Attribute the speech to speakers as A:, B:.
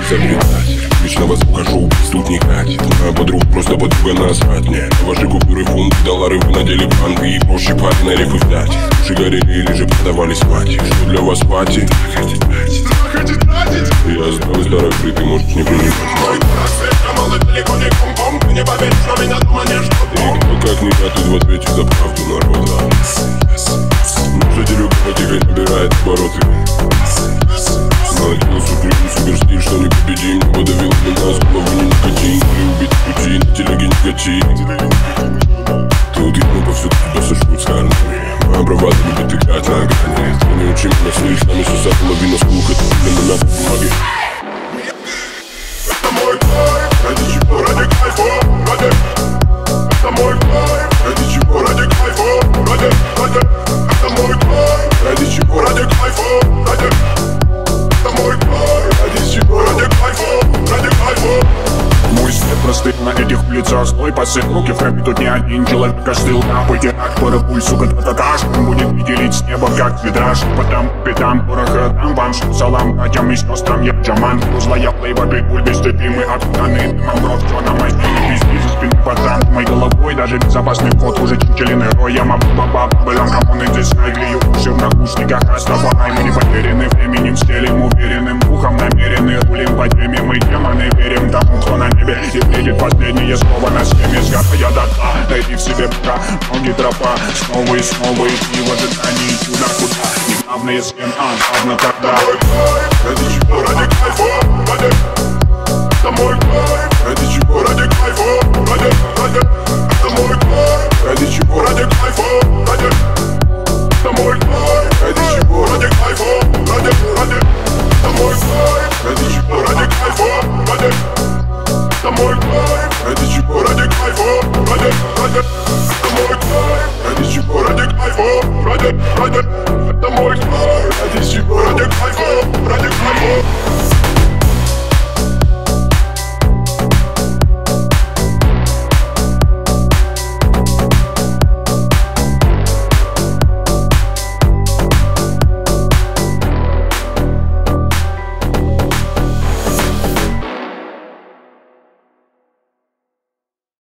A: изобретатель вечного звука шоу тут не катит. Моя подруга просто подруга, насрать мне. Ваши купюры, фунты, доллары вы надели банки. И проще парень на рифы вдать. Уши горели или же продавались пати. Что для вас пати?
B: Хотите тратить?
A: Я знаю, старый фри, ты можешь не принимать.
B: Мой брат света, малый далеко не ком-ком. Ты не поверишь, что меня дома не ждут.
A: И кто как не я, тут в ответе за правду народа. Наша дерюга теперь набирает обороты. Наладила супер стиль, что не победим. Не подавил меня с головы не никотин. Или убить пути, на телеге никотин. Тут ему повсюду тебя сожгут с армией. Моя бравада любит играть на грани. Ты не учи меня слышь, нами соса половина слуха. Это для меня бумаги.
B: Это мой кайф, ради чего, ради кайфа, ради. Это мой кайф, ради чего, ради кайфа, ради. Это мой кайф, ради чего, ради кайфа, ради. Это мой кайф, ради чего, ради кайфа, ради кайфа.
C: Мой свет простыл на этих улицах. Злой посылки в храме тут не один человек остыл. На пути от порохуй, сука, та-та-таш. Он будет виделить с неба, как витраж. Потом педам, пороха, там вам салам, братьям и сестрам. Я Джаман, злая плейба, питбуль, бесстыдимый, обтаны. Дымом кровь, что на моей спине, пизди за спиной пацан. Моей головой даже безопасный вход, уже чучелиный рой. Я мабу-баба, былам, камон, и здесь глею уши в наушниках. Растафарай, мы не потеряны временем, стелим уверенным ухом, намерены, рулим по теме. Мы демоны, верим тому, кто на небе. И вредит последнее слово на схеме. Сгорая до дна, найди в себе пока. Ноги тропа, снова и в ожидании чуда куда. Не главное с кем, а главное когда.
B: Ради чего, ради кайфа.